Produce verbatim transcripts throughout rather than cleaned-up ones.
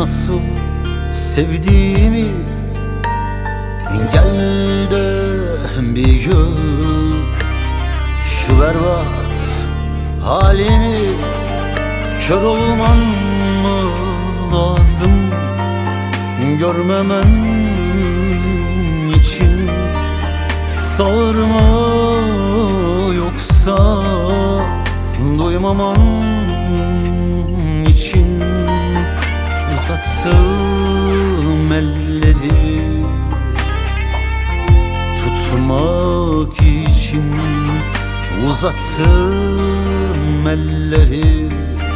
nasıl sevdiğimi, gel de bir gör şu berbat halimi. Kör olman mı lazım görmemen için? Sağır mı yoksa duymaman için? Uzattığım elleri tutmak için, uzattığım elleri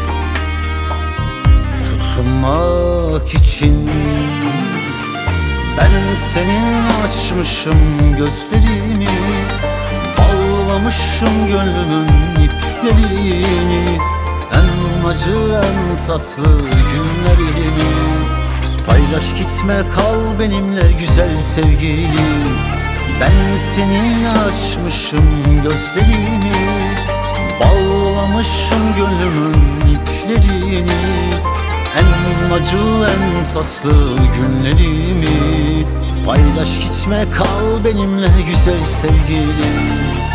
tutmak için. Ben senin açmışım gözlerini, bağlamışım gönlümün iplerini. En acı en tatlı günlerimi paylaş, gitme kal benimle güzel sevgilim. Ben seninle açmışım gözlerimi, bağlamışım gönlümün iplerini. En acı en tatlı günlerimi paylaş, gitme kal benimle güzel sevgilim.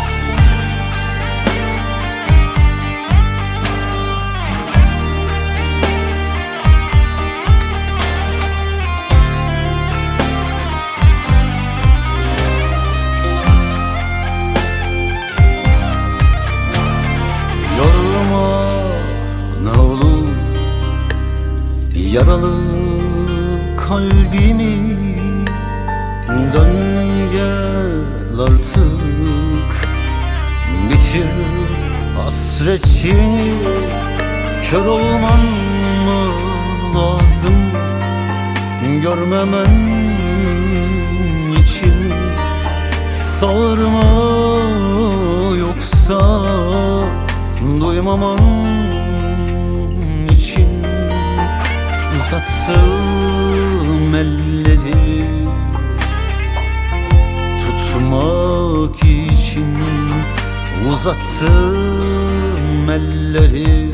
Yaralı kalbimi, dön gel artık, bitir hasretini. Kör olman mı lazım görmemen için? Sağır mı yoksa duymaman için? Uzattığım elleri tutmak için, uzattığım elleri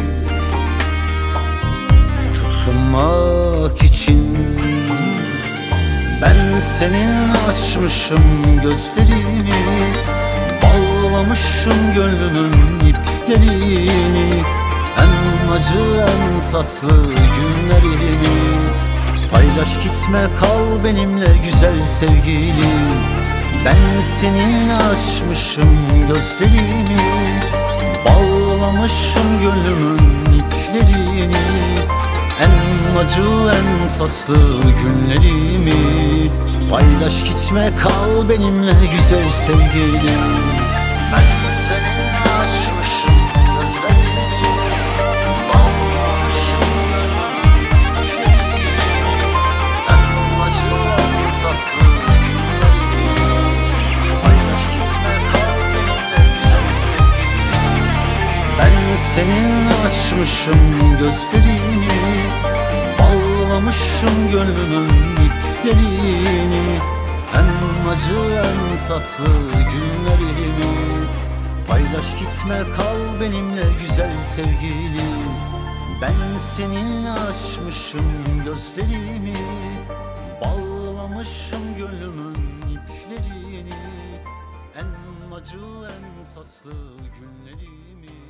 tutmak için. Ben senin açmışım gözlerini, bağlamışım gönlümün iplerini. En acı en tatlı günlerimi paylaş, gitme kal benimle güzel sevgilim. Ben seninle açmışım gözlerimi, bağlamışım gönlümün iplerini. En acı en tatlı günlerimi paylaş, gitme kal benimle güzel sevgilim. Ben seninle açmışım gözlerimi, seninle açmışım gözlerini, bağlamışım gönlümün iplerini. En acı en tatlı günlerimi paylaş, gitme kal benimle güzel sevgilim. Ben seninle açmışım gözlerimi, bağlamışım gönlümün iplerini. En acı en tatlı günlerimi